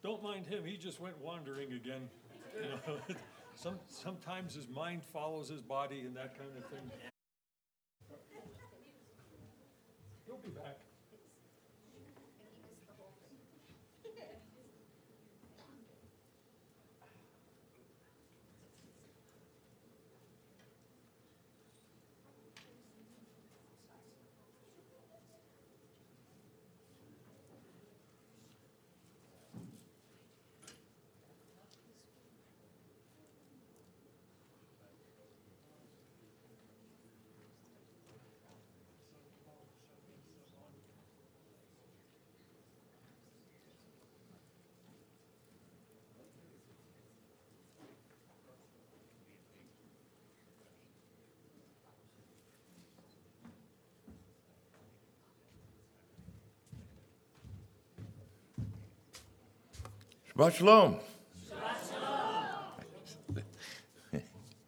Don't mind him, he just went wandering again. You know, sometimes his mind follows his body and that kind of thing. He'll be back. Shabbat shalom. Shabbat shalom.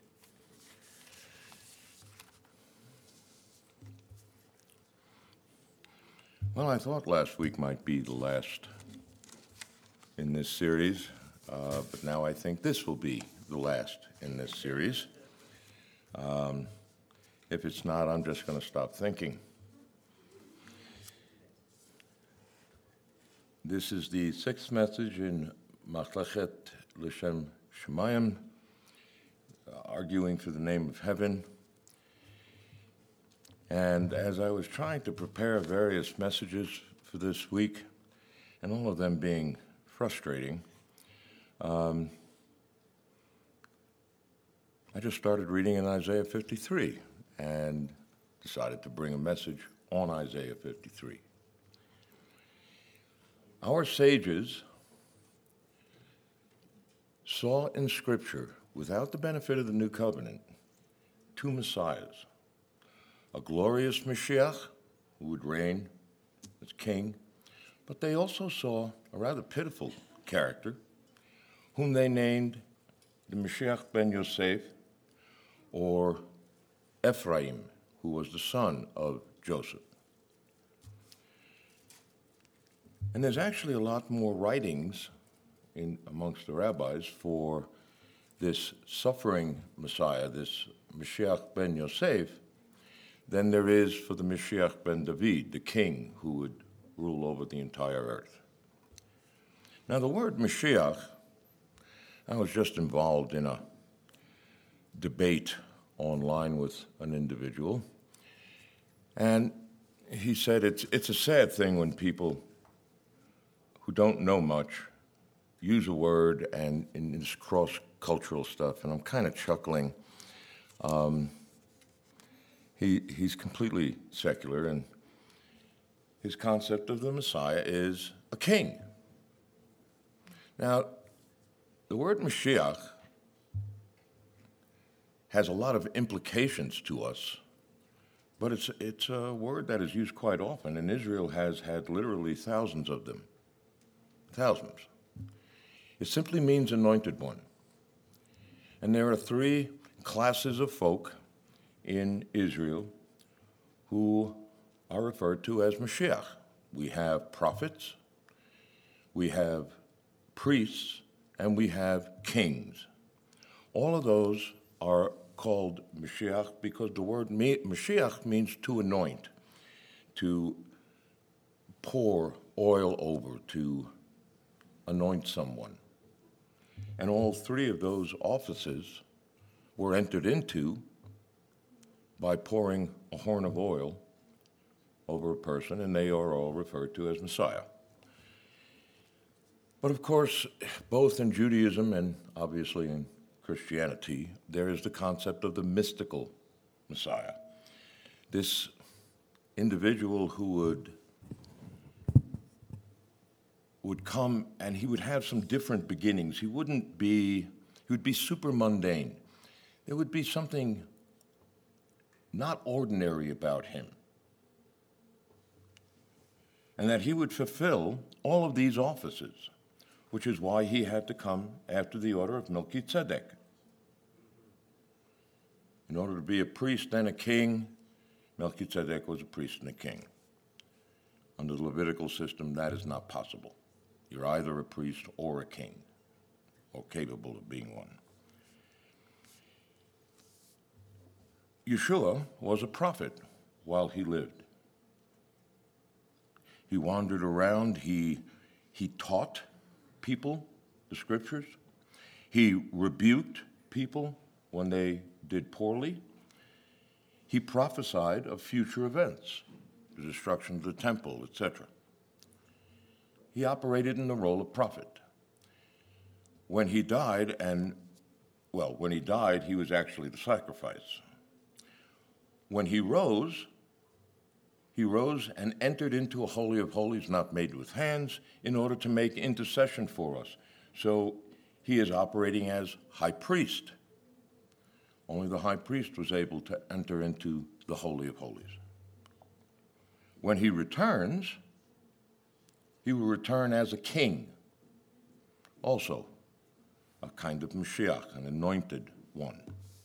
Well, I thought last week might be the last in this series, but now I think this will be the last in this series. If it's not, I'm just going to stop thinking. This is the sixth message in Machleket L'Shem Shemayim, arguing for the name of heaven. And as I was trying to prepare various messages for this week, and all of them being frustrating, I just started reading in Isaiah 53 and decided to bring a message on Isaiah 53. Our sages saw in Scripture, without the benefit of the New Covenant, two Messiahs. A glorious Mashiach who would reign as king, but they also saw a rather pitiful character whom they named the Mashiach ben Yosef, or Ephraim, who was the son of Joseph. And there's actually a lot more writings amongst the rabbis for this suffering Messiah, this Mashiach ben Yosef, than there is for the Mashiach ben David, the king who would rule over the entire earth. Now, the word Mashiach, I was just involved in a debate online with an individual, and he said it's a sad thing when people who don't know much use a word and in this cross-cultural stuff, and I'm kind of chuckling. He's completely secular, and his concept of the Messiah is a king. Now, the word Mashiach has a lot of implications to us, but it's a word that is used quite often, and Israel has had literally thousands of them. Thousands. It simply means anointed one. And there are three classes of folk in Israel who are referred to as Mashiach. We have prophets, we have priests, and we have kings. All of those are called Mashiach because the word Mashiach means to anoint, to pour oil over, to anoint someone. And all three of those offices were entered into by pouring a horn of oil over a person, and they are all referred to as Messiah. But of course, both in Judaism and obviously in Christianity, there is the concept of the mystical Messiah. This individual who would come and he would have some different beginnings. He would be super mundane. There would be something not ordinary about him. And that he would fulfill all of these offices, which is why he had to come after the order of Melchizedek. In order to be a priest and a king, Melchizedek was a priest and a king. Under the Levitical system, that is not possible. You're either a priest or a king, or capable of being one. Yeshua was a prophet while he lived. He wandered around, he taught people the scriptures. He rebuked people when they did poorly. He prophesied of future events, the destruction of the temple, etc. He operated in the role of prophet. When he died, he was actually the sacrifice. When he rose and entered into a holy of holies not made with hands in order to make intercession for us. So he is operating as high priest. Only the high priest was able to enter into the holy of holies. When he returns, he will return as a king, also a kind of Mashiach, an anointed one.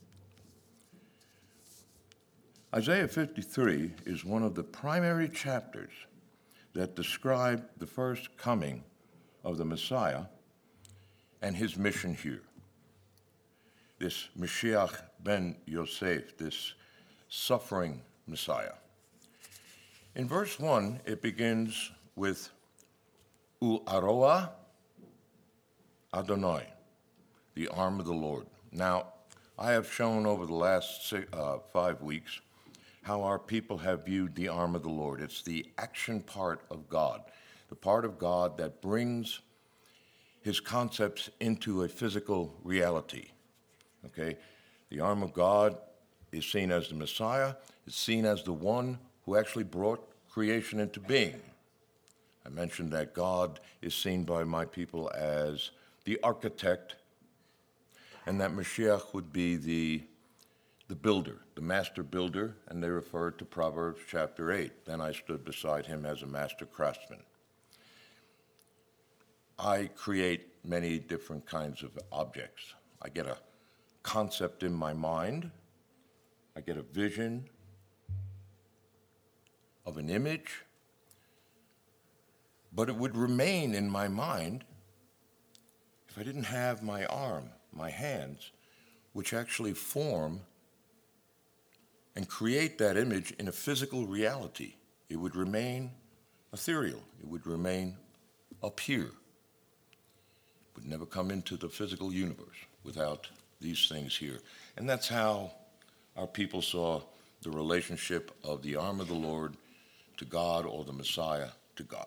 Isaiah 53 is one of the primary chapters that describe the first coming of the Messiah and his mission here. This Mashiach ben Yosef, this suffering Messiah. In verse 1, it begins with U'aroa Adonai, the arm of the Lord. Now, I have shown over the last 5 weeks how our people have viewed the arm of the Lord. It's the action part of God, the part of God that brings his concepts into a physical reality. Okay? The arm of God is seen as the Messiah, is seen as the one who actually brought creation into being. I mentioned that God is seen by my people as the architect, and that Mashiach would be the builder, the master builder, and they refer to Proverbs chapter 8. Then I stood beside him as a master craftsman. I create many different kinds of objects. I get a concept in my mind. I get a vision of an image, but it would remain in my mind if I didn't have my arm, my hands, which actually form and create that image in a physical reality. It would remain ethereal. It would remain up here. It would never come into the physical universe without these things here. And that's how our people saw the relationship of the arm of the Lord to God, or the Messiah to God.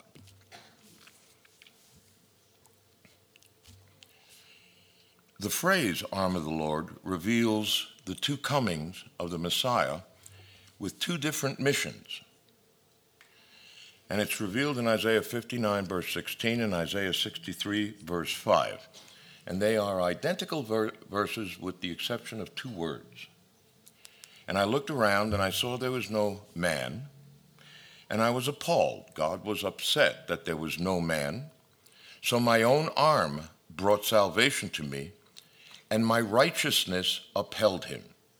The phrase arm of the Lord reveals the two comings of the Messiah with two different missions. And it's revealed in Isaiah 59, verse 16, and Isaiah 63, verse 5. And they are identical verses with the exception of two words. And I looked around and I saw there was no man, and I was appalled. God was upset that there was no man. So my own arm brought salvation to me, and my righteousness upheld him.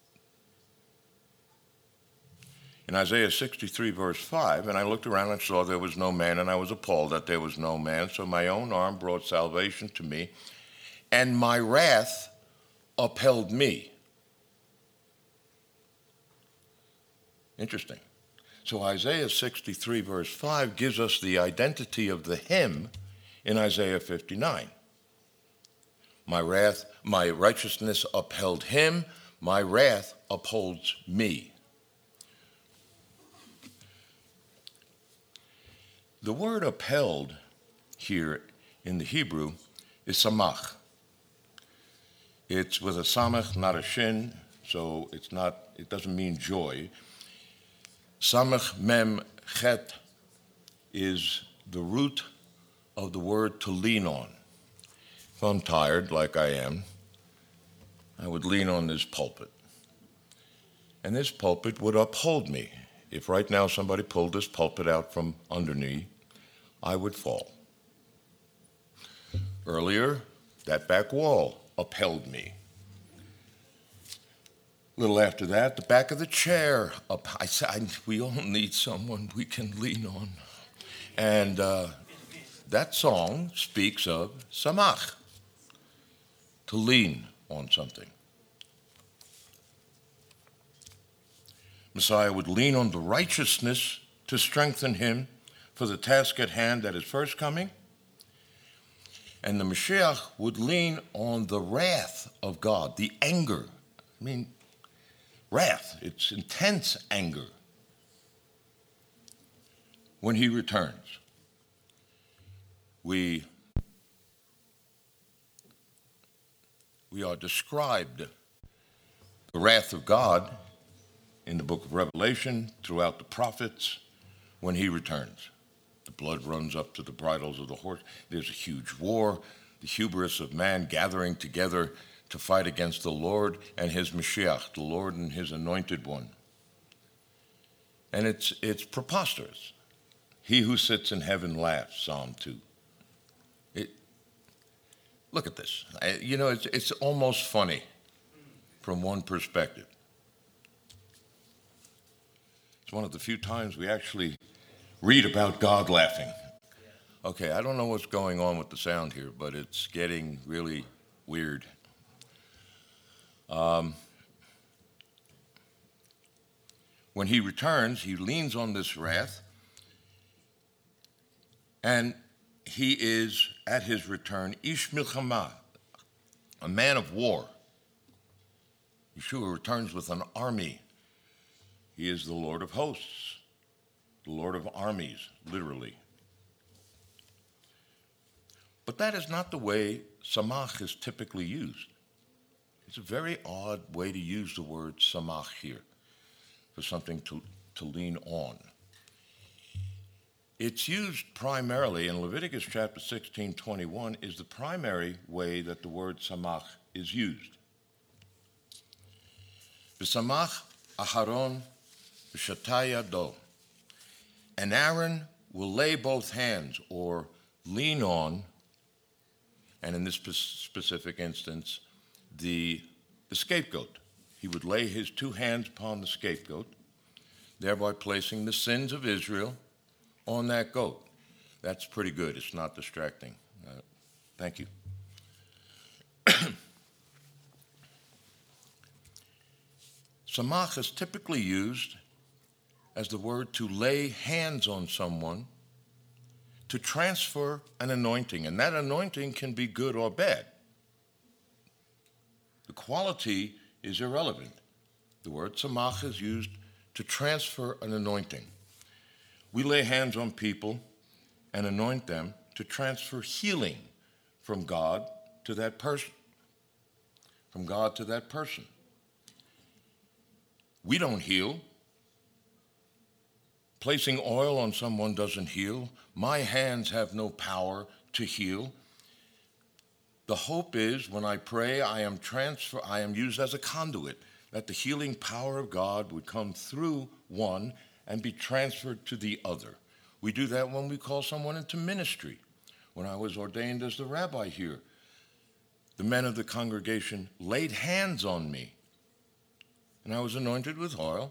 In Isaiah 63, verse 5, and I looked around and saw there was no man, and I was appalled that there was no man. So my own arm brought salvation to me, and my wrath upheld me. Interesting. So Isaiah 63, verse 5 gives us the identity of the him in Isaiah 59. My righteousness upheld him, my wrath upholds me. The word upheld here in the Hebrew is samach. It's with a samach, not a shin, so it doesn't mean joy. Samach mem chet is the root of the word to lean on. If I'm tired, like I am, I would lean on this pulpit. And this pulpit would uphold me. If right now somebody pulled this pulpit out from under me, I would fall. Earlier, that back wall upheld me. A little after that, the back of the chair I said, we all need someone we can lean on. And that song speaks of samach, to lean on something. Messiah would lean on the righteousness to strengthen him for the task at hand at his first coming. And the Mashiach would lean on the wrath of God, the anger. I mean, wrath, it's intense anger when he returns. We are described the wrath of God in the book of Revelation, throughout the prophets, when he returns. The blood runs up to the bridles of the horse. There's a huge war, the hubris of man gathering together to fight against the Lord and his Mashiach, the Lord and his anointed one. And it's preposterous. He who sits in heaven laughs, Psalm 2. Look at this. It's almost funny from one perspective. It's one of the few times we actually read about God laughing. Okay, I don't know what's going on with the sound here, but it's getting really weird. When he returns, he leans on this wrath, and he is, at his return, Ish Milchama, a man of war. Yeshua returns with an army. He is the Lord of hosts, the Lord of armies, literally. But that is not the way samach is typically used. It's a very odd way to use the word samach here, for something to lean on. It's used primarily in Leviticus chapter 16:21 is the primary way that the word samach is used. V'samach Aharon v'shatay yado. And Aaron will lay both hands, or lean on, and in this specific instance, the scapegoat. He would lay his two hands upon the scapegoat, thereby placing the sins of Israel on that goat. That's pretty good. It's not distracting. Thank you. Samach is typically used as the word to lay hands on someone, to transfer an anointing, and that anointing can be good or bad. The quality is irrelevant. The word samach is used to transfer an anointing. We lay hands on people and anoint them to transfer healing from God to that person. From God to that person. We don't heal. Placing oil on someone doesn't heal. My hands have no power to heal. The hope is when I pray, I am used as a conduit, that the healing power of God would come through one and be transferred to the other. We do that when we call someone into ministry. When I was ordained as the rabbi here, the men of the congregation laid hands on me, and I was anointed with oil.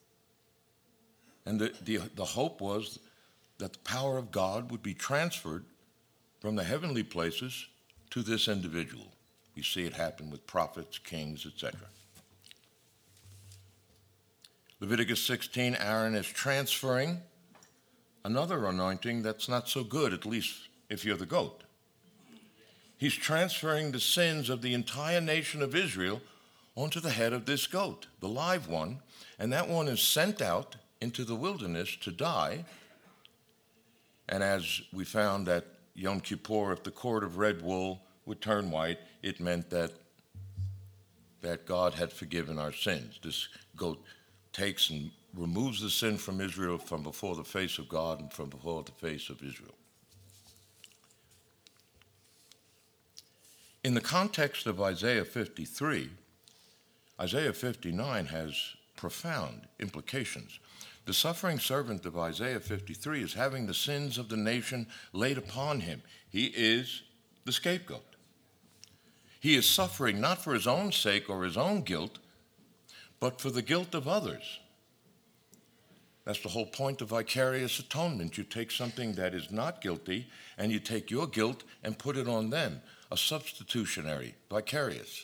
And the hope was that the power of God would be transferred from the heavenly places to this individual. You see it happen with prophets, kings, etc. Leviticus 16, Aaron is transferring another anointing that's not so good, at least if you're the goat. He's transferring the sins of the entire nation of Israel onto the head of this goat, the live one, and that one is sent out into the wilderness to die. And as we found at Yom Kippur, if the cord of red wool would turn white, it meant that God had forgiven our sins. This goat takes and removes the sin from Israel from before the face of God and from before the face of Israel. In the context of Isaiah 53, Isaiah 59 has profound implications. The suffering servant of Isaiah 53 is having the sins of the nation laid upon him. He is the scapegoat. He is suffering not for his own sake or his own guilt, but for the guilt of others. That's the whole point of vicarious atonement. You take something that is not guilty and you take your guilt and put it on them. A substitutionary, vicarious.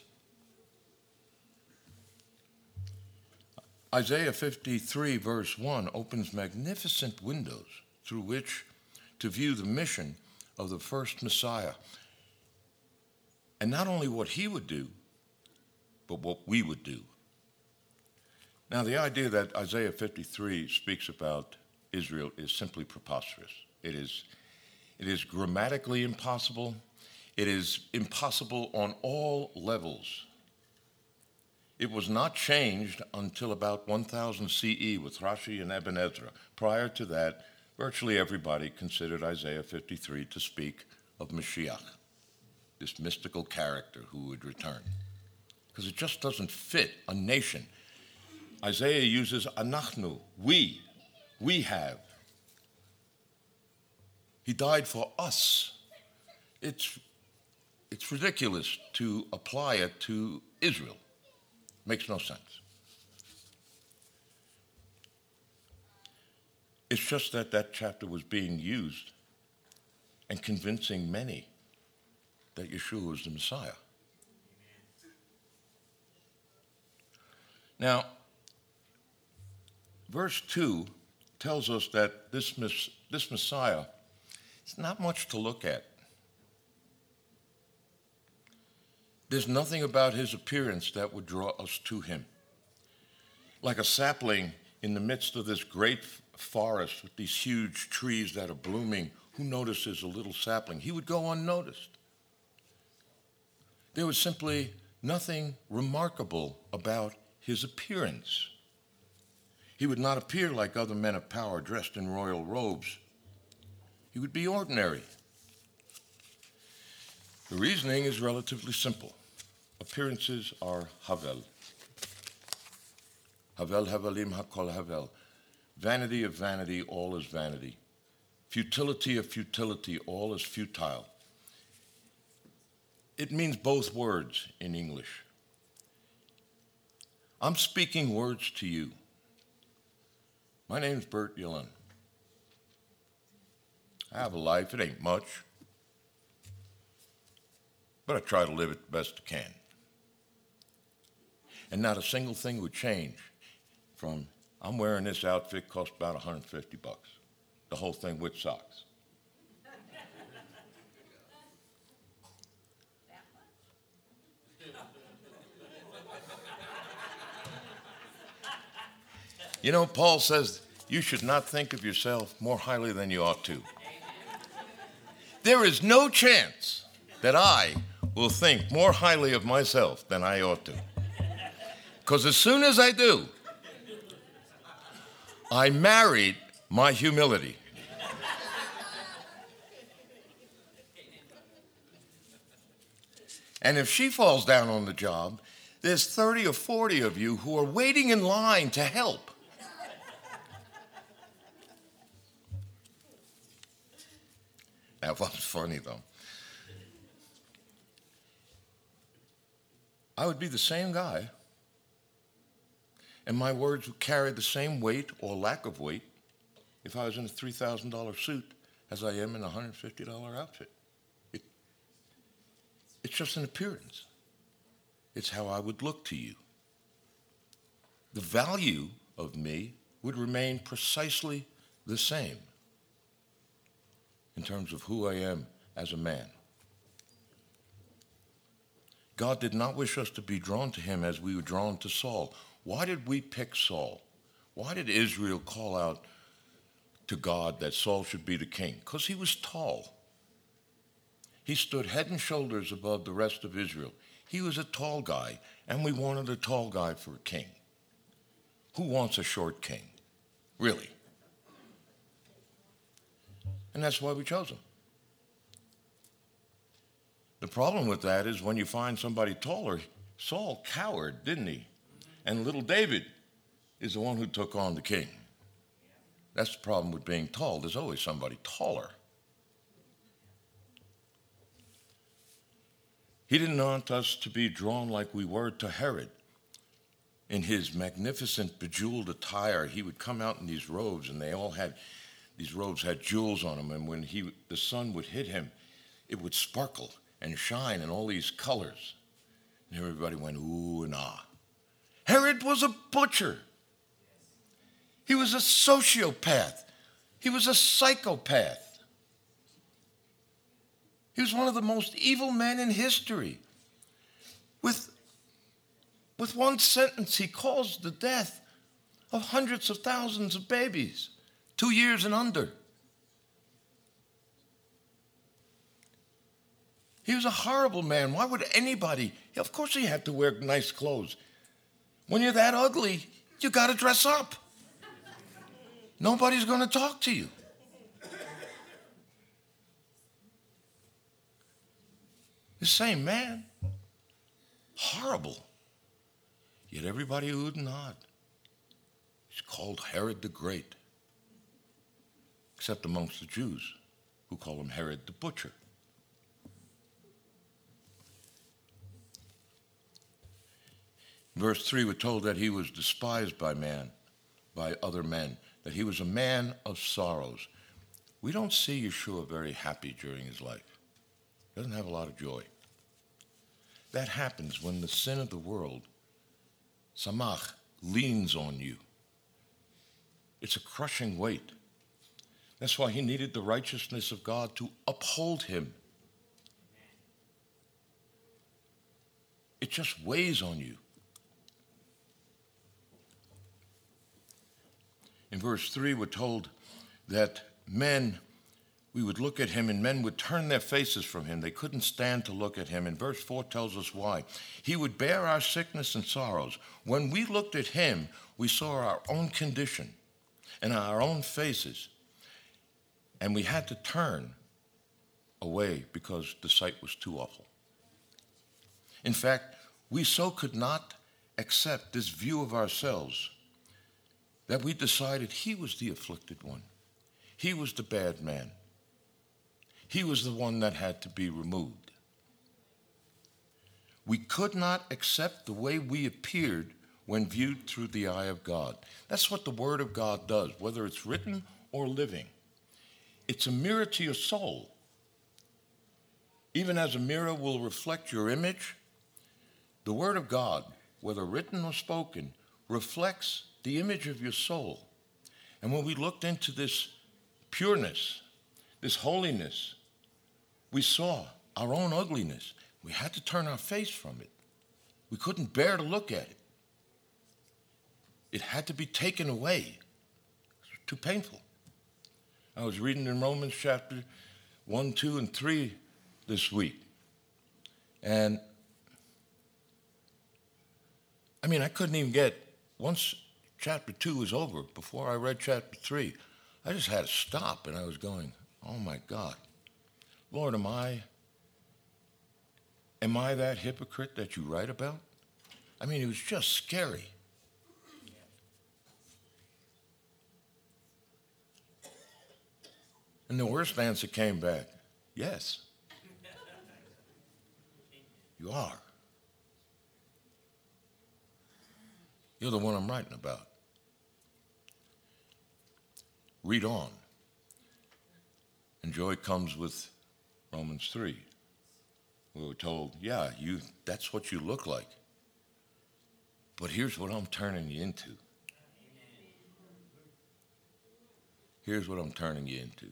Isaiah 53 verse 1 opens magnificent windows through which to view the mission of the first Messiah. And not only what he would do, but what we would do. Now, the idea that Isaiah 53 speaks about Israel is simply preposterous. It is grammatically impossible. It is impossible on all levels. It was not changed until about 1000 CE with Rashi and Ibn Ezra. Prior to that, virtually everybody considered Isaiah 53 to speak of Mashiach, this mystical character who would return. Because it just doesn't fit a nation. Isaiah uses anachnu, we have. He died for us. It's ridiculous to apply it to Israel. Makes no sense. It's just that that chapter was being used and convincing many that Yeshua was the Messiah. Now, verse 2 tells us that this Messiah, it's not much to look at. There's nothing about his appearance that would draw us to him. Like a sapling in the midst of this great forest with these huge trees that are blooming, who notices a little sapling? He would go unnoticed. There was simply nothing remarkable about his appearance. He would not appear like other men of power dressed in royal robes. He would be ordinary. The reasoning is relatively simple. Appearances are havel. Havel havalim hakol havel. Vanity of vanity, all is vanity. Futility of futility, all is futile. It means both words in English. I'm speaking words to you. My name's Bert Yellen. I have a life, it ain't much, but I try to live it the best I can. And not a single thing would change from, I'm wearing this outfit, cost about $150. The whole thing with socks. You know, Paul says you should not think of yourself more highly than you ought to. There is no chance that I will think more highly of myself than I ought to. Because as soon as I do, I married my humility. And if she falls down on the job, there's 30 or 40 of you who are waiting in line to help. That was funny, though. I would be the same guy, and my words would carry the same weight or lack of weight if I was in a $3,000 suit as I am in a $150 outfit. It's just an appearance. It's how I would look to you. The value of me would remain precisely the same in terms of who I am as a man. God did not wish us to be drawn to him as we were drawn to Saul. Why did we pick Saul? Why did Israel call out to God that Saul should be the king? Because he was tall. He stood head and shoulders above the rest of Israel. He was a tall guy, and we wanted a tall guy for a king. Who wants a short king? Really? And that's why we chose him. The problem with that is when you find somebody taller, Saul cowered, didn't he? And little David is the one who took on the king. That's the problem with being tall. There's always somebody taller. He didn't want us to be drawn like we were to Herod. in his magnificent bejeweled attire, he would come out in these robes, and these robes had jewels on them, and when the sun would hit him, it would sparkle and shine in all these colors. And everybody went, ooh and ah. Herod was a butcher. He was a sociopath. He was a psychopath. He was one of the most evil men in history. With one sentence, he caused the death of hundreds of thousands of babies, 2 years and under. He was a horrible man. Why would anybody? Of course he had to wear nice clothes. When you're that ugly, you got to dress up. Nobody's going to talk to you. The same man. Horrible. Yet everybody oohed and ahed. He's called Herod the Great. Except amongst the Jews, who call him Herod the Butcher. In verse 3, we're told that he was despised by other men, that he was a man of sorrows. We don't see Yeshua very happy during his life. He doesn't have a lot of joy. That happens when the sin of the world, samach, leans on you. It's a crushing weight. That's why he needed the righteousness of God to uphold him. It just weighs on you. In verse 3, we're told that we would look at him and men would turn their faces from him. They couldn't stand to look at him. And verse 4 tells us why. He would bear our sickness and sorrows. When we looked at him, we saw our own condition and our own faces. And we had to turn away because the sight was too awful. In fact, we so could not accept this view of ourselves that we decided he was the afflicted one. He was the bad man. He was the one that had to be removed. We could not accept the way we appeared when viewed through the eye of God. That's what the Word of God does, whether it's written or living. It's a mirror to your soul. Even as a mirror will reflect your image, the Word of God, whether written or spoken, reflects the image of your soul. And when we looked into this pureness, this holiness, we saw our own ugliness. We had to turn our face from it. We couldn't bear to look at it. It had to be taken away. It was too painful. I was reading in Romans chapter 1, 2, and 3 this week. And I couldn't even get, once chapter 2 was over, before I read chapter 3, I just had to stop, and I was going, oh my God, Lord, am I that hypocrite that you write about? It was just scary. And the worst answer came back, yes, you are. You're the one I'm writing about. Read on. And joy comes with Romans 3. We were told, yeah, that's what you look like. But here's what I'm turning you into. Here's what I'm turning you into.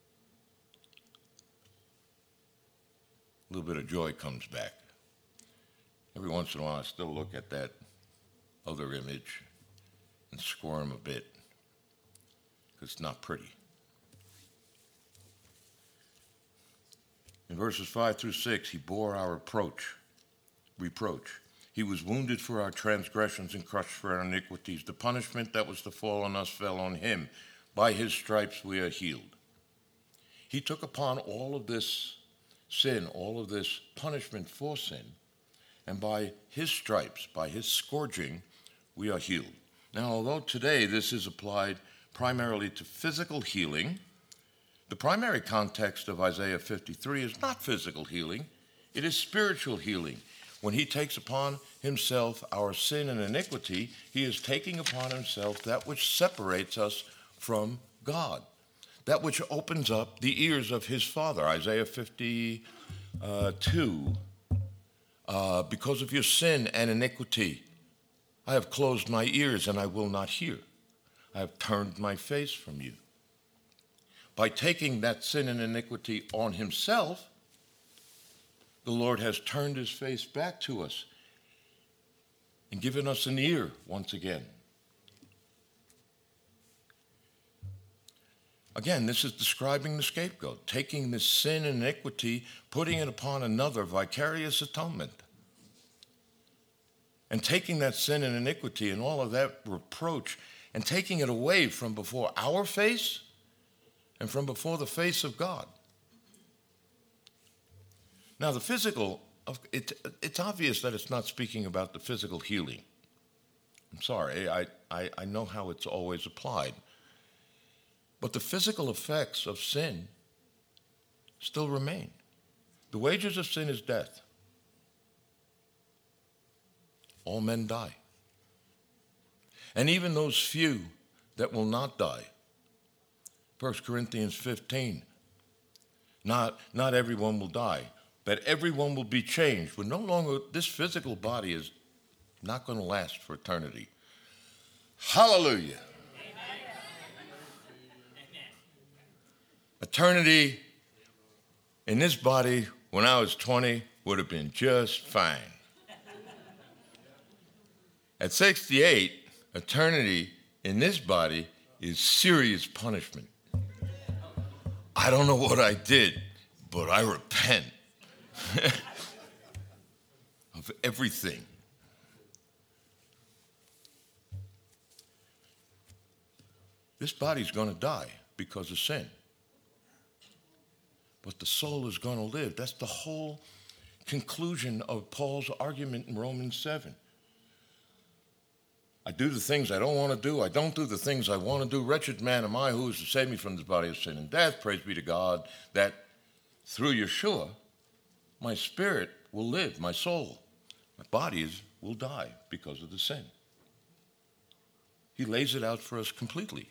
A little bit of joy comes back. Every once in a while, I still look at that other image and squirm a bit, because it's not pretty. In verses 5 through 6, he bore our reproach. He was wounded for our transgressions and crushed for our iniquities. The punishment that was to fall on us fell on him. By his stripes we are healed. He took upon all of this sin, all of this punishment for sin, and by his stripes, by his scourging, we are healed. Now, although today this is applied primarily to physical healing, the primary context of Isaiah 53 is not physical healing, it is spiritual healing. When he takes upon himself our sin and iniquity, he is taking upon himself that which separates us from God, that which opens up the ears of his Father. Isaiah 52, because of your sin and iniquity, I have closed my ears and I will not hear. I have turned my face from you. By taking that sin and iniquity on himself, the Lord has turned his face back to us and given us an ear once again. Again, this is describing the scapegoat, taking this sin and iniquity, putting it upon another, vicarious atonement. And taking that sin and iniquity and all of that reproach and taking it away from before our face and from before the face of God. Now, the physical, it's obvious that it's not speaking about the physical healing. I'm sorry, I know how it's always applied. But the physical effects of sin still remain. The wages of sin is death. All men die. And even those few that will not die. 1 Corinthians 15. Not everyone will die, but everyone will be changed. But no longer, this physical body is not going to last for eternity. Hallelujah. Eternity in this body when I was 20 would have been just fine. At 68, eternity in this body is serious punishment. I don't know what I did, but I repent of everything. This body's going to die because of sin. But the soul is going to live. That's the whole conclusion of Paul's argument in Romans 7. I do the things I don't want to do. I don't do the things I want to do. Wretched man am I, who is to save me from this body of sin and death. Praise be to God that through Yeshua, my spirit will live, my soul. My body will die because of the sin. He lays it out for us completely.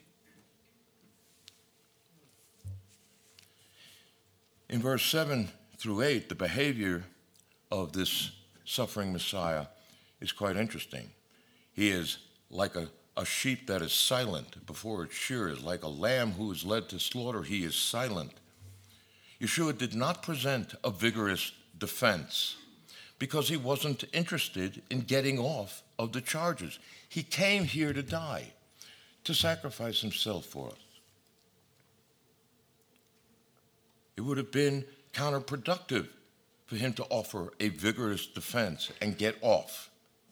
In verse 7 through 8, the behavior of this suffering Messiah is quite interesting. He is like a sheep that is silent before its shearers, like a lamb who is led to slaughter, he is silent. Yeshua did not present a vigorous defense because he wasn't interested in getting off of the charges. He came here to die, to sacrifice himself for us. It would have been counterproductive for him to offer a vigorous defense and get off.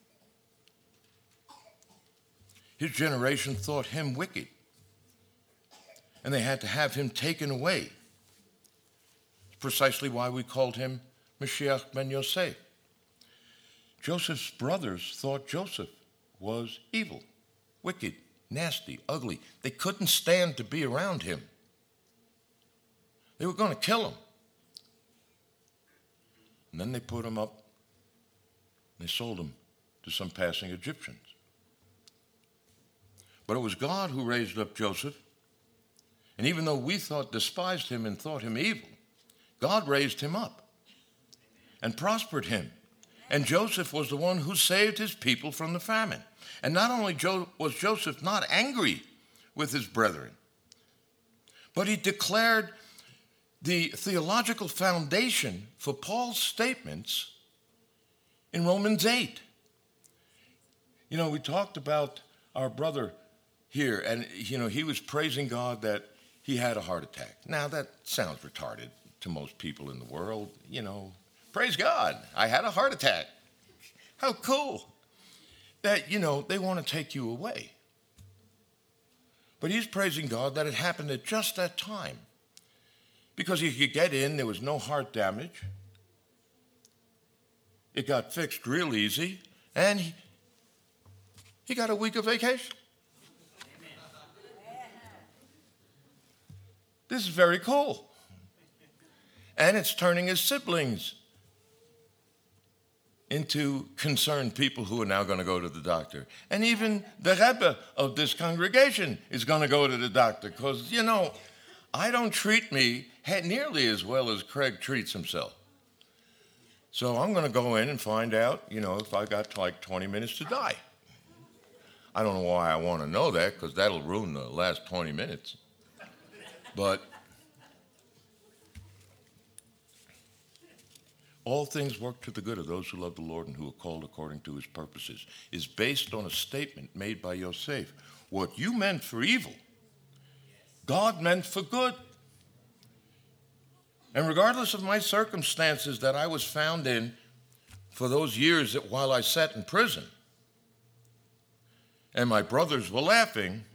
His generation thought him wicked, and they had to have him taken away. Precisely why we called him Mashiach ben Yosef. Joseph's brothers thought Joseph was evil, wicked, nasty, ugly. They couldn't stand to be around him. They were going to kill him. And then they put him up. They sold him to some passing Egyptians. But it was God who raised up Joseph. And even though we despised him and thought him evil, God raised him up and prospered him. And Joseph was the one who saved his people from the famine. And not only was Joseph not angry with his brethren, but he declared the theological foundation for Paul's statements in Romans 8. You know, we talked about our brother here, and, he was praising God that he had a heart attack. Now, that sounds retarded to most people in the world. Praise God, I had a heart attack. How cool that, they want to take you away. But he's praising God that it happened at just that time. Because he could get in, there was no heart damage. It got fixed real easy, and he got a week of vacation. Amen. This is very cool. And it's turning his siblings into concerned people who are now going to go to the doctor. And even the Rebbe of this congregation is going to go to the doctor because, I don't treat me nearly as well as Craig treats himself. So I'm going to go in and find out, if I got like 20 minutes to die. I don't know why I want to know that because that'll ruin the last 20 minutes. But all things work to the good of those who love the Lord and who are called according to his purposes is based on a statement made by Yosef. What you meant for evil, God meant for good. And regardless of my circumstances that I was found in for those years that while I sat in prison, and my brothers were laughing,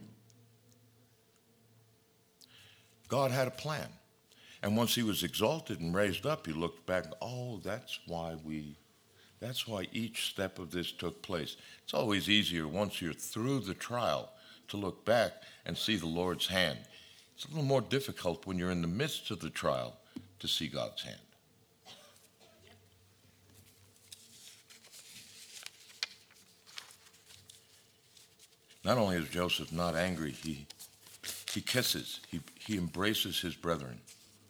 God had a plan. And once he was exalted and raised up, he looked back, that's why each step of this took place. It's always easier once you're through the trial to look back and see the Lord's hand. It's a little more difficult when you're in the midst of the trial to see God's hand. Not only is Joseph not angry, he kisses, he embraces his brethren.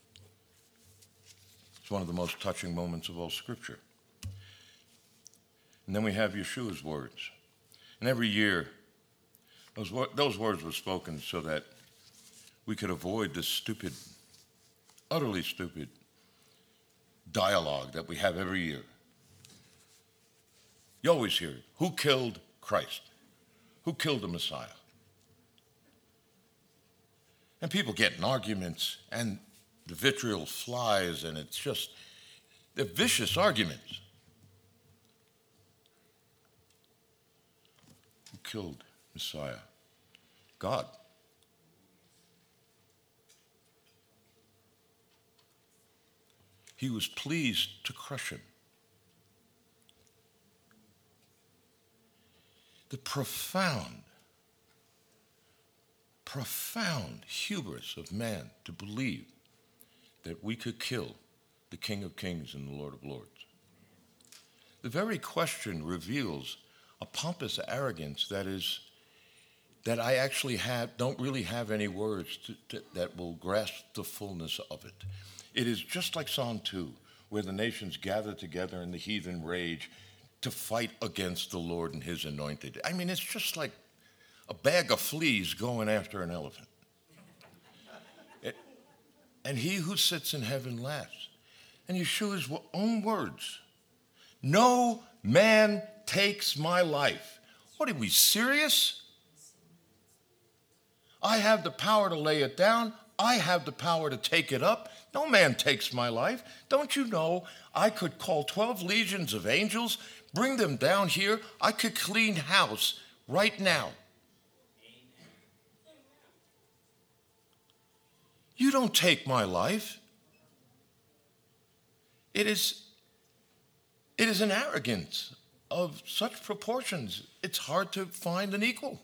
It's one of the most touching moments of all Scripture. And then we have Yeshua's words. And every year, those words were spoken so that we could avoid this utterly stupid dialogue that we have every year. You always hear it. Who killed Christ? Who killed the Messiah? And people get in arguments, and the vitriol flies, and they're vicious arguments. Who killed Messiah? God. He was pleased to crush him. The profound hubris of man to believe that we could kill the King of Kings and the Lord of Lords. The very question reveals a pompous arrogance that I actually don't really have any words that will grasp the fullness of it. It is just like Psalm 2, where the nations gather together in the heathen rage to fight against the Lord and his anointed. I mean, it's just like a bag of fleas going after an elephant. And he who sits in heaven laughs. And Yeshua's own words, no man takes my life. What, are we serious? I have the power to lay it down. I have the power to take it up. No man takes my life. Don't you know I could call 12 legions of angels, bring them down here. I could clean house right now. You don't take my life. It is an arrogance of such proportions, it's hard to find an equal.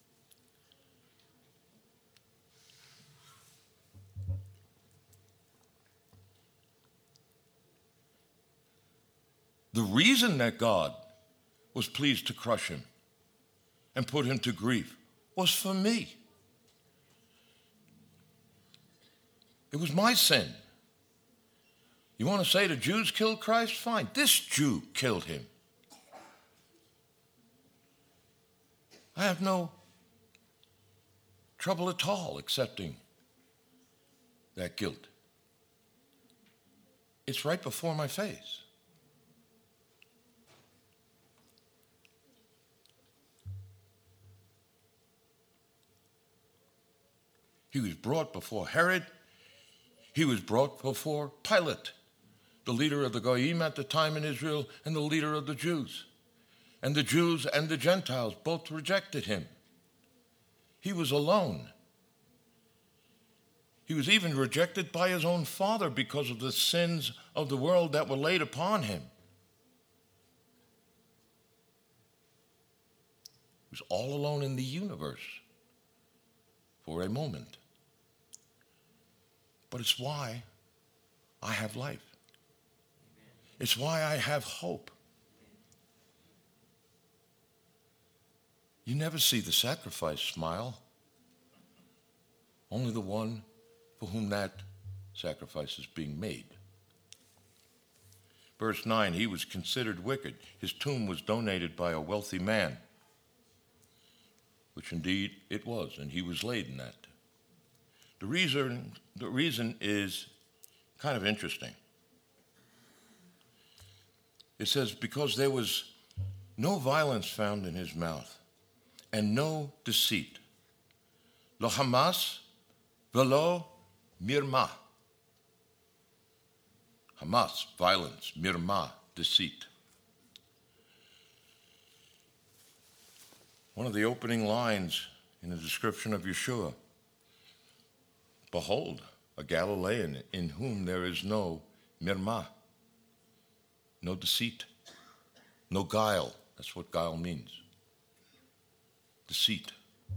The reason that God was pleased to crush him and put him to grief was for me. It was my sin. You want to say the Jews killed Christ? Fine. This Jew killed him. I have no trouble at all accepting that guilt. It's right before my face. He was brought before Herod. He was brought before Pilate, the leader of the Goyim at the time in Israel and the leader of the Jews. And the Jews and the Gentiles both rejected him. He was alone. He was even rejected by his own father because of the sins of the world that were laid upon him. He was all alone in the universe for a moment. But it's why I have life. It's why I have hope. You never see the sacrifice smile. Only the one for whom that sacrifice is being made. Verse 9, he was considered wicked. His tomb was donated by a wealthy man, which indeed it was, and he was laid in that. The reason is kind of interesting. It says, because there was no violence found in his mouth, and no deceit. Lo Hamas velo mirma. Hamas, violence, mirma, deceit. One of the opening lines in the description of Yeshua, behold, a Galilean in whom there is no mirma, no deceit, no guile. That's what guile means. Deceit.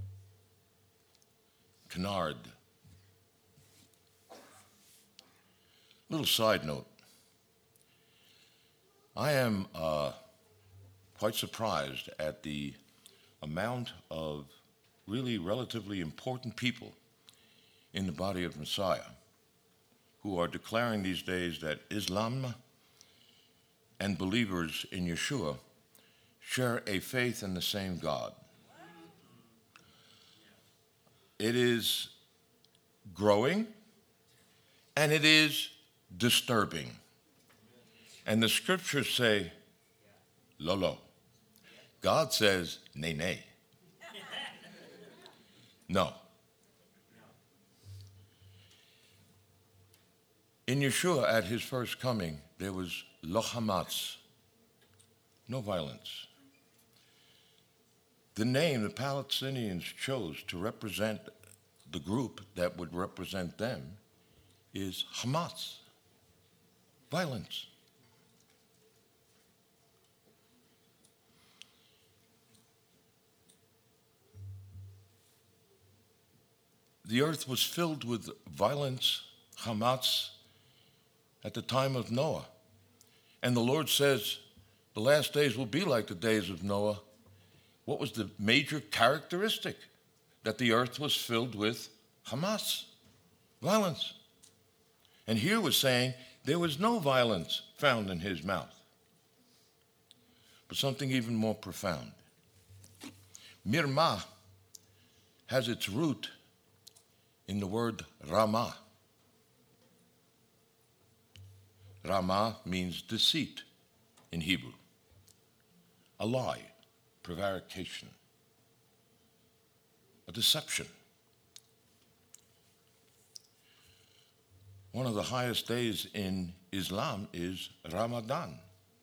Canard. Little side note. I am quite surprised at the amount of really relatively important people in the body of Messiah who are declaring these days that Islam and believers in Yeshua share a faith in the same God. It is growing and it is disturbing. And the scriptures say, lo. God says, nay. No. In Yeshua, at his first coming, there was lo hamatz, no violence. The name the Palestinians chose to represent the group that would represent them is Hamas, violence. The earth was filled with violence, Hamas, at the time of Noah. And the Lord says the last days will be like the days of Noah. What was the major characteristic? That the earth was filled with Hamas, violence. And here was saying there was no violence found in his mouth. But something even more profound. Mirma has its root in the word Ramah. Ramah means deceit in Hebrew. A lie, prevarication, a deception. One of the highest days in Islam is Ramadan.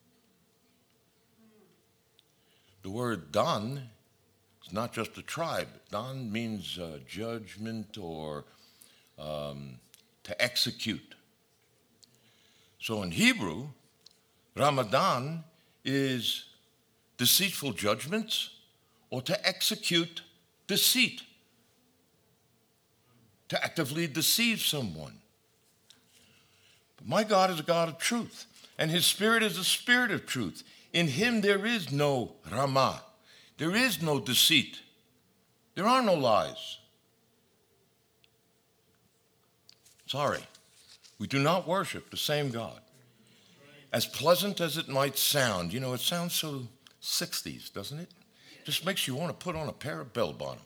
The word Dan is not just a tribe. Dan means judgment or to execute. So in Hebrew, Ramadan is deceitful judgments or to execute deceit, to actively deceive someone. But my God is a God of truth, and his spirit is a spirit of truth. In him there is no Ramah. There is no deceit. There are no lies. Sorry, we do not worship the same God. As pleasant as it might sound, it sounds so 60s, doesn't it? Just makes you want to put on a pair of bell bottoms.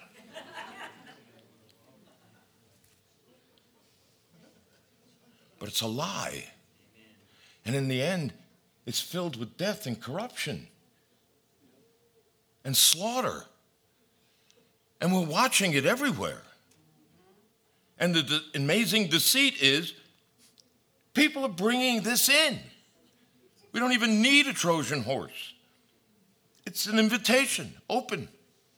But it's a lie. And in the end, it's filled with death and corruption and slaughter. And we're watching it everywhere. And the amazing deceit is people are bringing this in. We don't even need a Trojan horse. It's an invitation, open,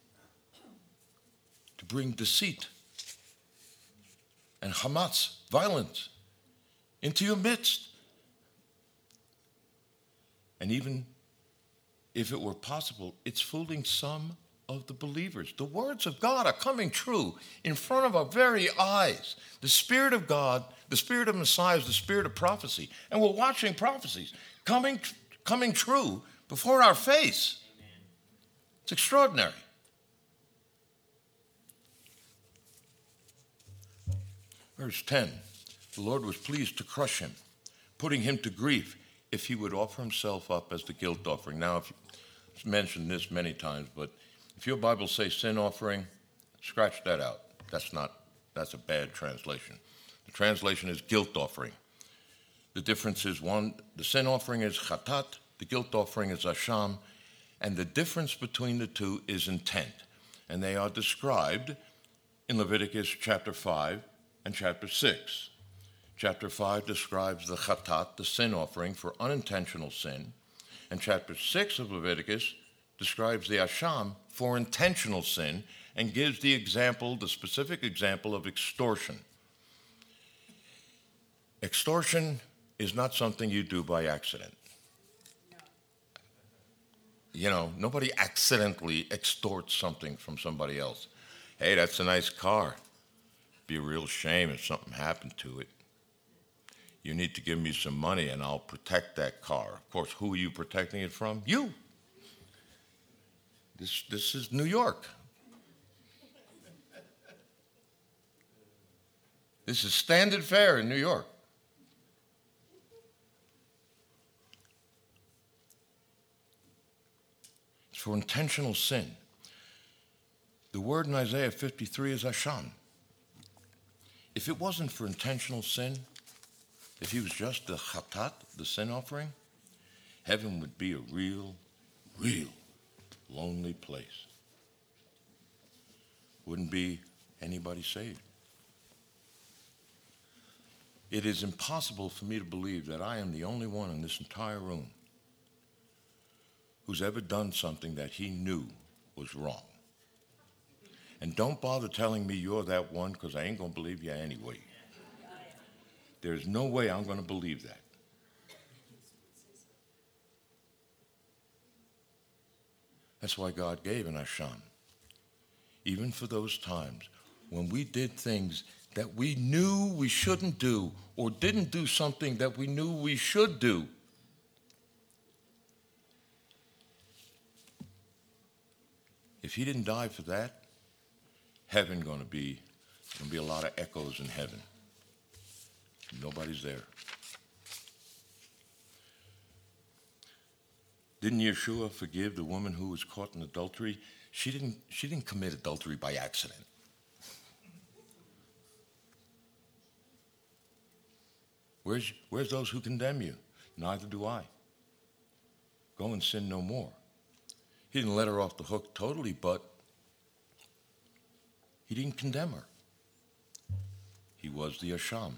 to bring deceit and Hamas, violence, into your midst. And even if it were possible, it's fooling some of the believers. The words of God are coming true in front of our very eyes. The Spirit of God, the Spirit of Messiah is the Spirit of prophecy. And we're watching prophecies coming true before our face. It's extraordinary. Verse 10, the Lord was pleased to crush him, putting him to grief if he would offer himself up as the guilt offering. Now, I've mentioned this many times, but if your Bible says sin offering, scratch that out. That's a bad translation. The translation is guilt offering. The difference is one, the sin offering is chatat, the guilt offering is asham, and the difference between the two is intent. And they are described in Leviticus chapter 5 and chapter 6. Chapter 5 describes the chatat, the sin offering for unintentional sin, and chapter 6 of Leviticus describes the asham for intentional sin and gives the specific example of extortion. Extortion is not something you do by accident. You know, nobody accidentally extorts something from somebody else. Hey, that's a nice car. Be a real shame if something happened to it. You need to give me some money and I'll protect that car. Of course, who are you protecting it from? You. This is New York. This is standard fare in New York. It's for intentional sin. The word in Isaiah 53 is asham. If it wasn't for intentional sin, if he was just the chatat, the sin offering, heaven would be a real lonely place. Wouldn't be anybody saved. It is impossible for me to believe that I am the only one in this entire room who's ever done something that he knew was wrong. And don't bother telling me you're that one, because I ain't going to believe you anyway. There's no way I'm going to believe that. That's why God gave an asham. Even for those times when we did things that we knew we shouldn't do, or didn't do something that we knew we should do. If he didn't die for that, heaven going to be a lot of echoes in heaven. Nobody's there. Didn't Yeshua forgive the woman who was caught in adultery? She didn't commit adultery by accident. Where's those who condemn you? Neither do I. Go and sin no more. He didn't let her off the hook totally, but he didn't condemn her. He was the asham.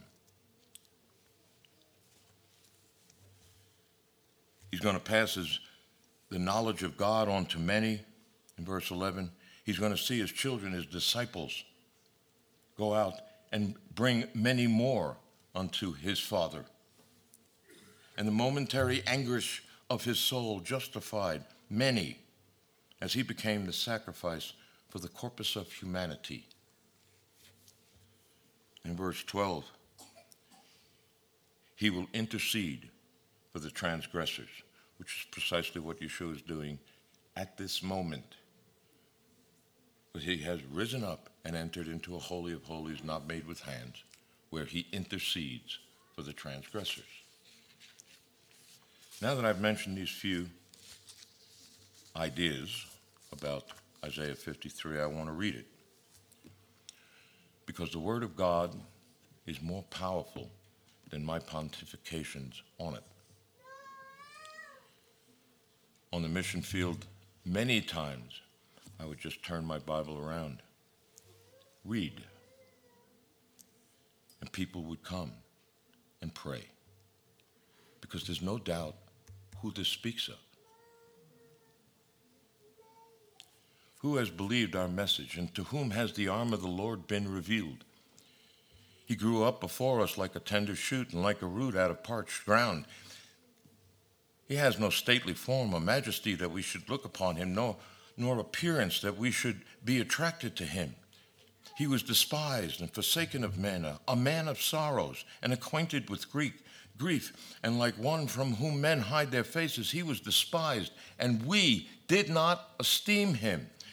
He's going to pass the knowledge of God on to many. In verse 11, he's going to see his children, his disciples, go out and bring many more unto his Father. And the momentary anguish of his soul justified many as he became the sacrifice for the corpus of humanity. In verse 12, he will intercede for the transgressors, which is precisely what Yeshua is doing at this moment. But he has risen up and entered into a holy of holies not made with hands, where he intercedes for the transgressors. Now that I've mentioned these few ideas about Isaiah 53, I want to read it, because the Word of God is more powerful than my pontifications on it. On the mission field, many times, I would just turn my Bible around, read, and people would come and pray, because there's no doubt who this speaks of. Who has believed our message, and to whom has the arm of the Lord been revealed? He grew up before us like a tender shoot and like a root out of parched ground. He has no stately form or majesty that we should look upon him, nor appearance that we should be attracted to him. He was despised and forsaken of men, a man of sorrows and acquainted with grief, and like one from whom men hide their faces, he was despised, and we did not esteem him.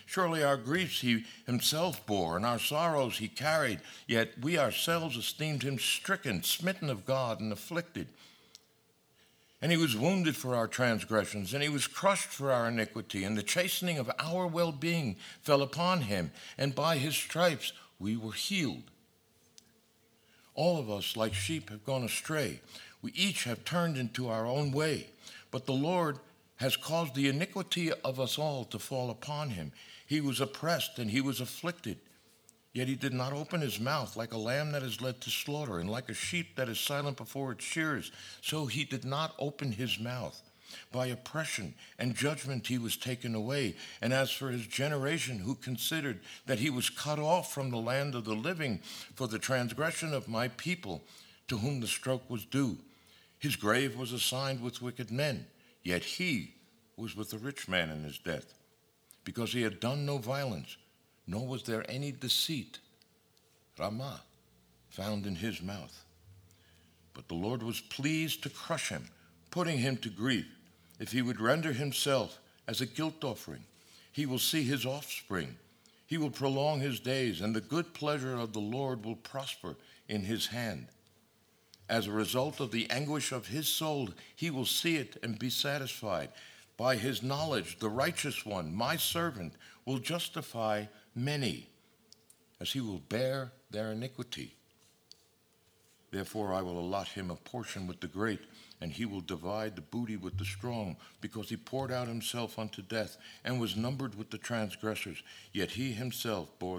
Surely our griefs he himself bore, and our sorrows he carried. Yet we ourselves esteemed him stricken, smitten of God, and afflicted. And he was wounded for our transgressions, and he was crushed for our iniquity, and the chastening of our well-being fell upon him, and by his stripes we were healed. All of us, like sheep, have gone astray. We each have turned into our own way, but the Lord has caused the iniquity of us all to fall upon him. He was oppressed and he was afflicted, yet he did not open his mouth. Like a lamb that is led to slaughter, and like a sheep that is silent before its shearers, so he did not open his mouth. By oppression and judgment he was taken away. And as for his generation, who considered that he was cut off from the land of the living for the transgression of my people, to whom the stroke was due, his grave was assigned with wicked men. Yet he was with the rich man in his death, because he had done no violence, nor was there any deceit, Ramah, found in his mouth. But the Lord was pleased to crush him, putting him to grief. If he would render himself as a guilt offering, he will see his offspring. He will prolong his days, and the good pleasure of the Lord will prosper in his hand. As a result of the anguish of his soul, he will see it and be satisfied. By his knowledge, the righteous one, my servant, will justify many, as he will bear their iniquity. Therefore I will allot him a portion with the great, and he will divide the booty with the strong, because he poured out himself unto death, and was numbered with the transgressors. Yet he himself bore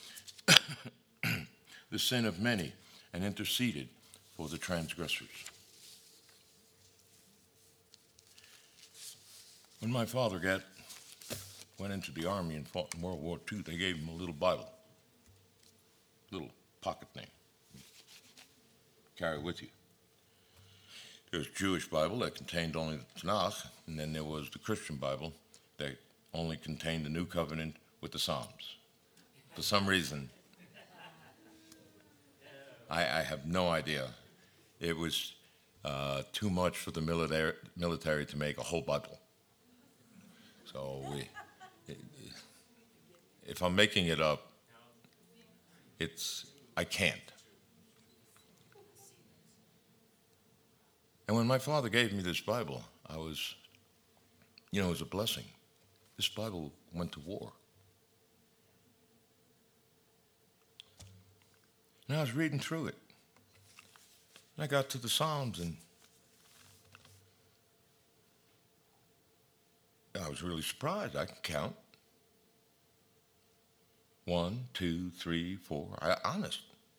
the sin of many, and interceded for the transgressors. When my father went into the army and fought in World War II, they gave him a little Bible, little pocket thing. Carry with you. There was a Jewish Bible that contained only the Tanakh, and then there was the Christian Bible that only contained the New Covenant with the Psalms. For some reason, I have no idea. It was too much for the military to make a whole Bible. So if I'm making it up, I can't. And when my father gave me this Bible, it was a blessing. This Bible went to war. And I was reading through it. And I got to the Psalms, and I was really surprised. I could count. 1, 2, 3, 4. Honest.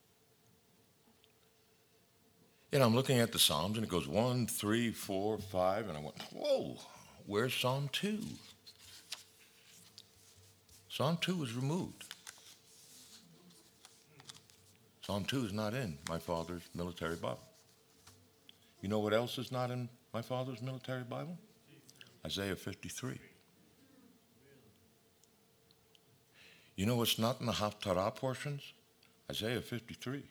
And I'm looking at the Psalms, and it goes 1, 3, 4, 5, and I went, whoa, where's Psalm 2? Psalm 2 was removed. Psalm 2 is not in my father's military Bible. You know what else is not in my father's military Bible? Isaiah 53. You know what's not in the Haftarah portions? Isaiah 53.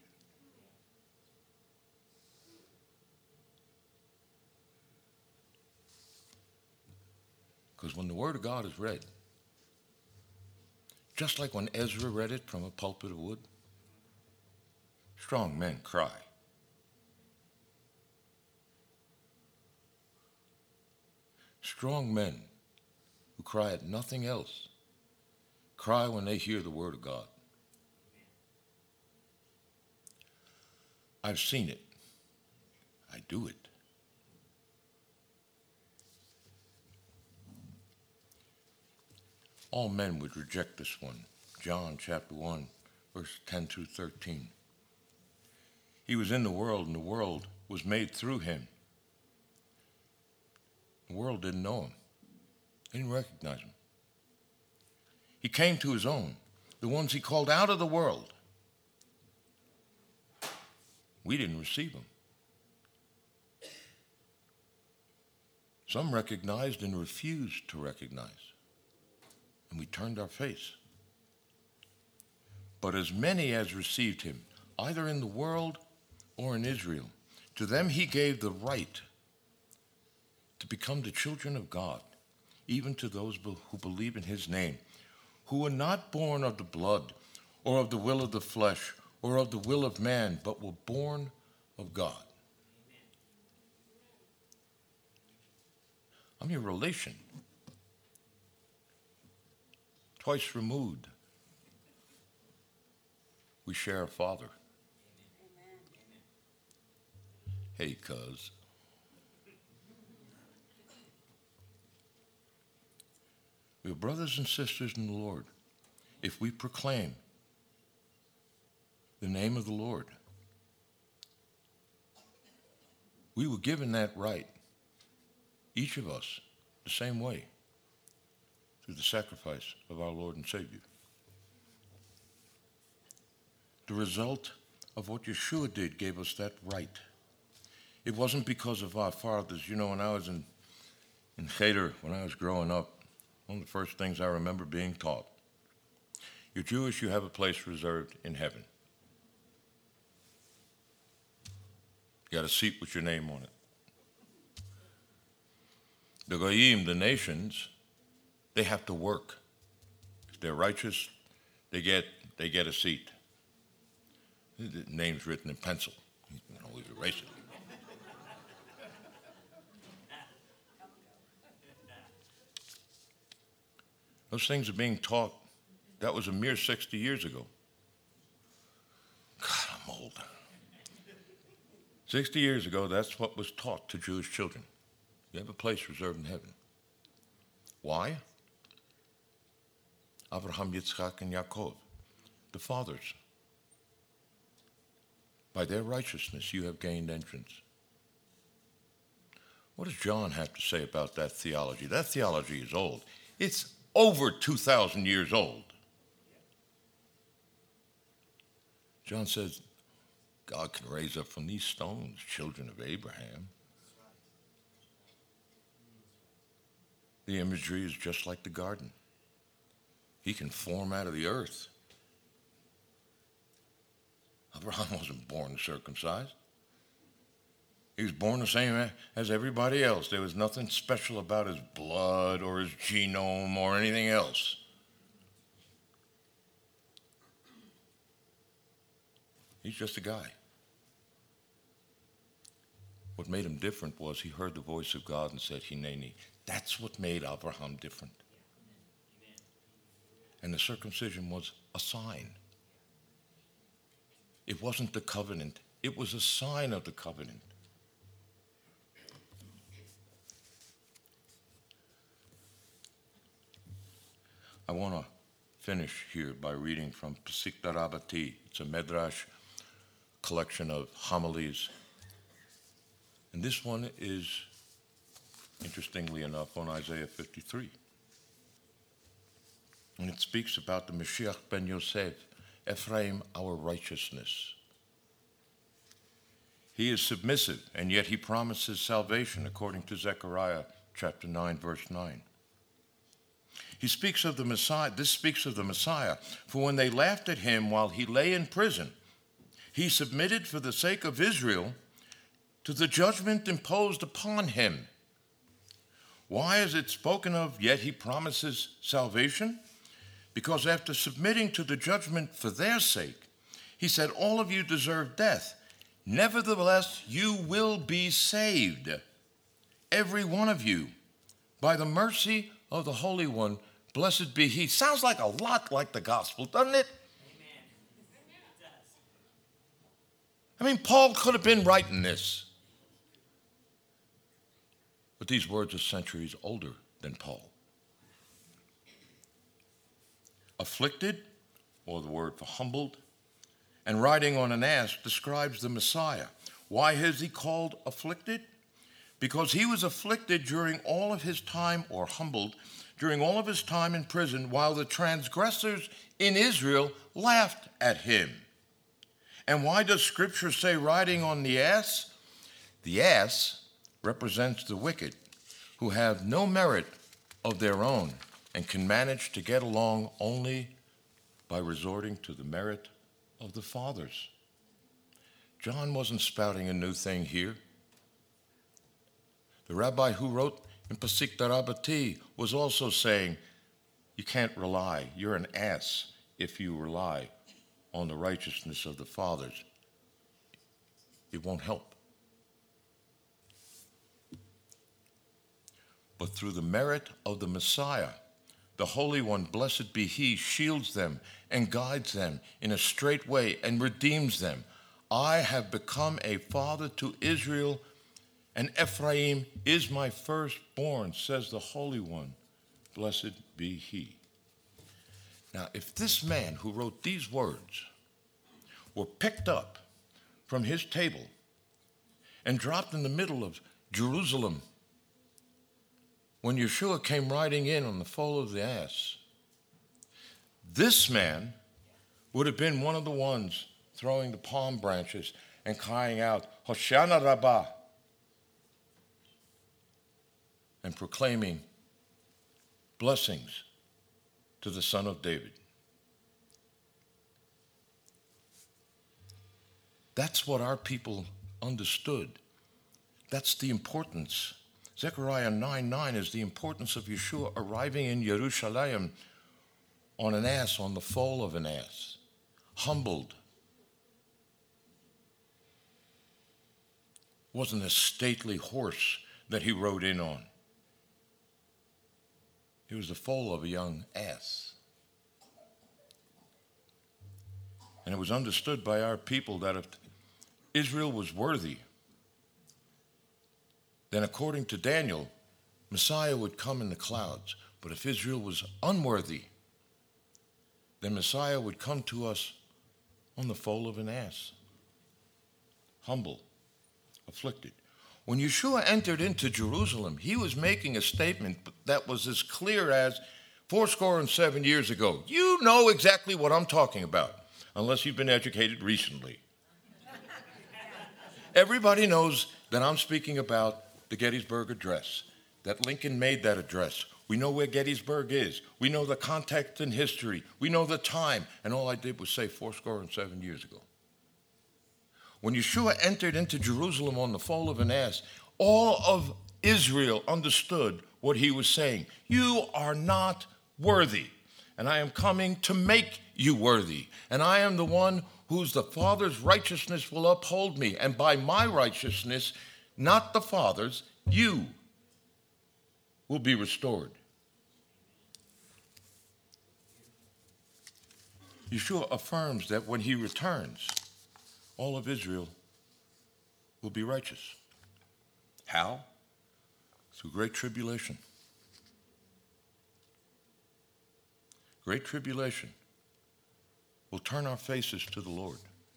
Because when the Word of God is read, just like when Ezra read it from a pulpit of wood, strong men cry. Strong men who cry at nothing else cry when they hear the Word of God. I've seen it. I do it. All men would reject this one. John chapter 1, verse 10 through 13. He was in the world, and the world was made through him. The world didn't know him. They didn't recognize him. He came to his own, the ones he called out of the world. We didn't receive him. Some recognized and refused to recognize. And we turned our face. But as many as received him, either in the world or in Israel, to them he gave the right to become the children of God, even to those who believe in his name, who were not born of the blood, or of the will of the flesh, or of the will of man, but were born of God. I'm your relation. Twice removed. We share a father. Hey, cuz. We are brothers and sisters in the Lord if we proclaim the name of the Lord. We were given that right, each of us, the same way, through the sacrifice of our Lord and Savior. The result of what Yeshua did gave us that right. It wasn't because of our fathers. You know, when I was in Cheder, when I was growing up, one of the first things I remember being taught, you're Jewish, you have a place reserved in heaven. You got a seat with your name on it. The Goyim, the nations, they have to work. If they're righteous, they get a seat. The name's written in pencil. You can always erase it. Those things are being taught. That was a mere 60 years ago. God, I'm old. 60 years ago, that's what was taught to Jewish children. You have a place reserved in heaven. Why? Abraham, Yitzchak, and Yaakov, the fathers. By their righteousness, you have gained entrance. What does John have to say about that theology? That theology is old. It's over 2,000 years old. John says, God can raise up from these stones children of Abraham. The imagery is just like the garden. He can form out of the earth. Abraham wasn't born circumcised. He was born the same as everybody else. There was nothing special about his blood or his genome or anything else. He's just a guy. What made him different was he heard the voice of God and said, Hineni. That's what made Abraham different. And the circumcision was a sign. It wasn't the covenant. It was a sign of the covenant. I want to finish here by reading from Pesikta Rabbati. It's a Medrash collection of homilies. And this one is, interestingly enough, on Isaiah 53. And it speaks about the Mashiach ben Yosef, Ephraim, our righteousness. He is submissive, and yet he promises salvation, according to Zechariah chapter 9, verse 9. He speaks of the Messiah. This speaks of the Messiah. For when they laughed at him while he lay in prison, he submitted for the sake of Israel to the judgment imposed upon him. Why is it spoken of, yet he promises salvation? Because after submitting to the judgment for their sake, he said, all of you deserve death. Nevertheless, you will be saved, every one of you, by the mercy of the Holy One. Blessed be he. Sounds like a lot like the gospel, doesn't it? Amen. It does. I mean, Paul could have been writing this. But these words are centuries older than Paul. Afflicted, or the word for humbled, and riding on an ass describes the Messiah. Why is he called afflicted? Because he was afflicted during all of his time, or humbled, during all of his time in prison, while the transgressors in Israel laughed at him. And why does Scripture say riding on the ass? The ass represents the wicked, who have no merit of their own and can manage to get along only by resorting to the merit of the fathers. John wasn't spouting a new thing here. The rabbi who wrote in Pesikta Rabbati was also saying, You can't rely. You're an ass if you rely on the righteousness of the fathers. It won't help. But through the merit of the Messiah, the Holy One, blessed be He, shields them and guides them in a straight way and redeems them. I have become a father to Israel, and Ephraim is my firstborn, says the Holy One. Blessed be He. Now, if this man who wrote these words were picked up from his table and dropped in the middle of Jerusalem when Yeshua came riding in on the foal of the ass, this man would have been one of the ones throwing the palm branches and crying out, Hoshana Rabbah, and proclaiming blessings to the Son of David. That's what our people understood. That's the importance. Zechariah 9:9 is the importance of Yeshua arriving in Jerusalem on an ass, on the foal of an ass, humbled. It wasn't a stately horse that he rode in on. He was the foal of a young ass. And it was understood by our people that if Israel was worthy, then according to Daniel, Messiah would come in the clouds. But if Israel was unworthy, then Messiah would come to us on the foal of an ass, humble, afflicted. When Yeshua entered into Jerusalem, he was making a statement that was as clear as 7 years ago. You know exactly what I'm talking about, unless you've been educated recently. Everybody knows that I'm speaking about the Gettysburg Address, that Lincoln made that address. We know where Gettysburg is. We know the context and history. We know the time. And all I did was say 7 years ago. When Yeshua entered into Jerusalem on the foal of an ass, all of Israel understood what he was saying. You are not worthy, and I am coming to make you worthy. And I am the one whose the Father's righteousness will uphold me. And by my righteousness, not the Father's, you will be restored. Yeshua affirms that when he returns, all of Israel will be righteous. How? Through great tribulation. Great tribulation will turn our faces to the Lord.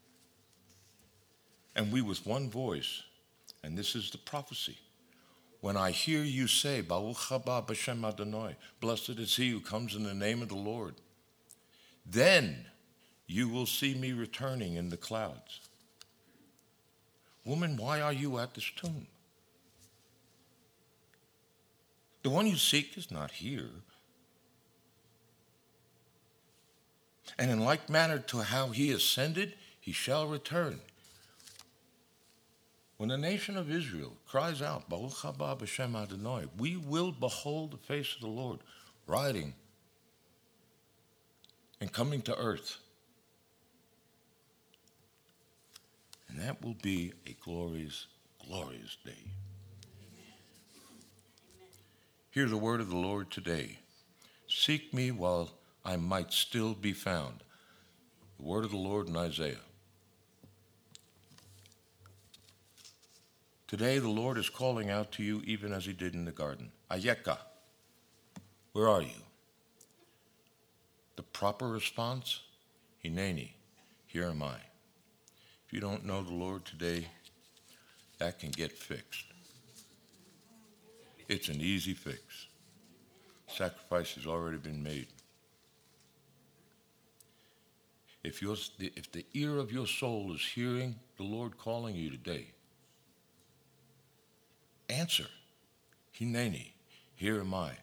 And we with one voice, and this is the prophecy, when I hear you say, Baruch haba b'shem Adonai, blessed is he who comes in the name of the Lord, then you will see me returning in the clouds. Woman, why are you at this tomb? The one you seek is not here. And in like manner to how he ascended, he shall return. When the nation of Israel cries out, Baruch haba b'shem Adonai, we will behold the face of the Lord riding and coming to earth. And that will be a glorious, glorious day. Hear the word of the Lord today. Seek me while I might still be found. The word of the Lord in Isaiah. Today the Lord is calling out to you even as he did in the garden. Ayeka, where are you? The proper response, Hineni, here am I. If you don't know the Lord today, that can get fixed. It's an easy fix. Sacrifice has already been made. If the ear of your soul is hearing the Lord calling you today, answer, Hineni, here am I.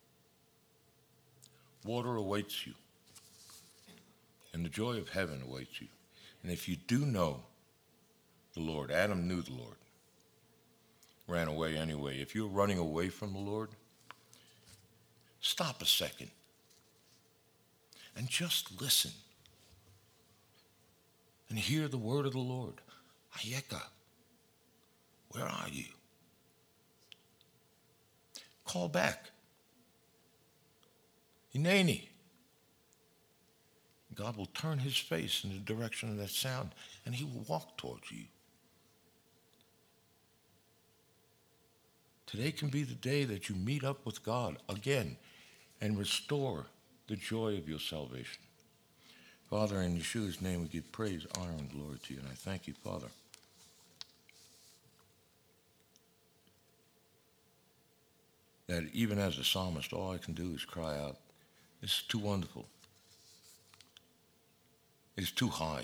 Water awaits you, and the joy of heaven awaits you. And if you do know the Lord, Adam knew the Lord, ran away anyway. If you're running away from the Lord, stop a second. and just listen and hear the word of the Lord. Ayeka, where are you? Call back. Hineni. God will turn his face in the direction of that sound, and he will walk towards you. Today can be the day that you meet up with God again and restore the joy of your salvation. Father, in Yeshua's name, we give praise, honor, and glory to you. And I thank you, Father, that even as a psalmist, all I can do is cry out, this is too wonderful. It is too high.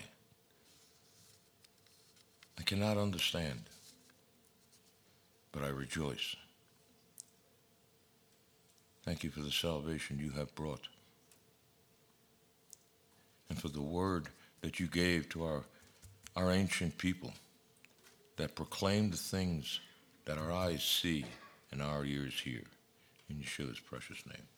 I cannot understand, but I rejoice. Thank you for the salvation you have brought, and for the word that you gave to our ancient people that proclaim the things that our eyes see and our ears hear. In Yeshua's precious name.